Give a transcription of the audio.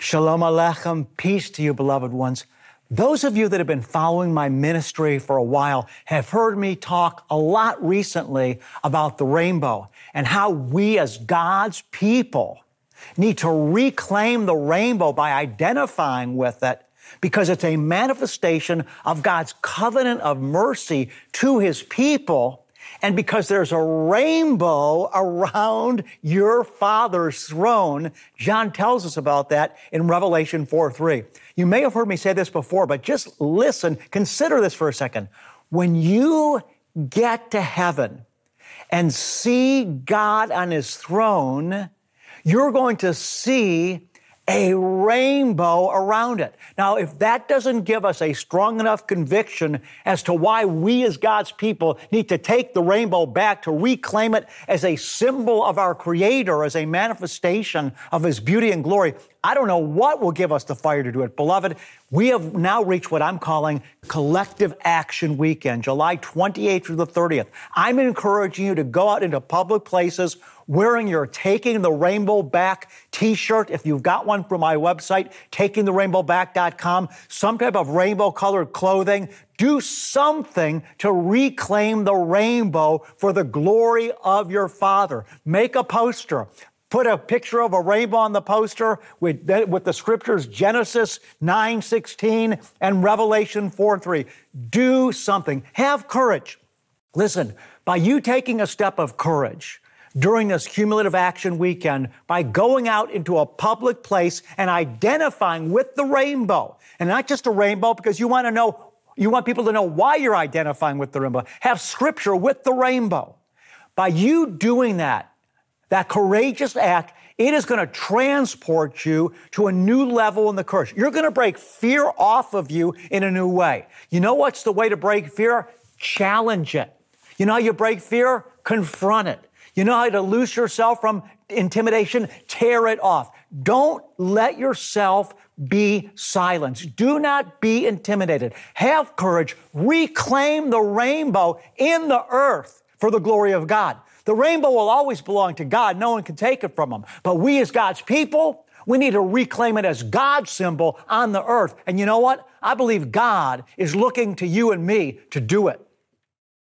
Shalom Aleichem, peace to you, beloved ones. Those of you that have been following my ministry for a while have heard me talk a lot recently about the rainbow and how we as God's people need to reclaim the rainbow by identifying with it because it's a manifestation of God's covenant of mercy to His people. And because there's a rainbow around your Father's throne, John tells us about that in Revelation 4:3. You may have heard me say this before, but just listen, consider this for a second. When you get to heaven and see God on His throne, you're going to see a rainbow around it. Now, if that doesn't give us a strong enough conviction as to why we as God's people need to take the rainbow back to reclaim it as a symbol of our Creator, as a manifestation of His beauty and glory, I don't know what will give us the fire to do it. Beloved, we have now reached what I'm calling Collective Action Weekend, July 28th through the 30th. I'm encouraging you to go out into public places wearing your Taking the Rainbow Back t-shirt, if you've got one from my website, takingtherainbowback.com, some type of rainbow-colored clothing. Do something to reclaim the rainbow for the glory of your Father. Make a poster. Put a picture of a rainbow on the poster with the scriptures Genesis 9:16 and Revelation 4:3. Do something. Have courage. Listen, by you taking a step of courage during this cumulative action weekend, by going out into a public place and identifying with the rainbow, and not just a rainbow because you want people to know why you're identifying with the rainbow. Have scripture with the rainbow. By you doing that courageous act, it is going to transport you to a new level in the courage. You're going to break fear off of you in a new way. You know what's the way to break fear? Challenge it. You know how you break fear? Confront it. You know how to loose yourself from intimidation? Tear it off. Don't let yourself be silenced. Do not be intimidated. Have courage. Reclaim the rainbow in the earth for the glory of God. The rainbow will always belong to God. No one can take it from Him. But we as God's people, we need to reclaim it as God's symbol on the earth. And you know what? I believe God is looking to you and me to do it.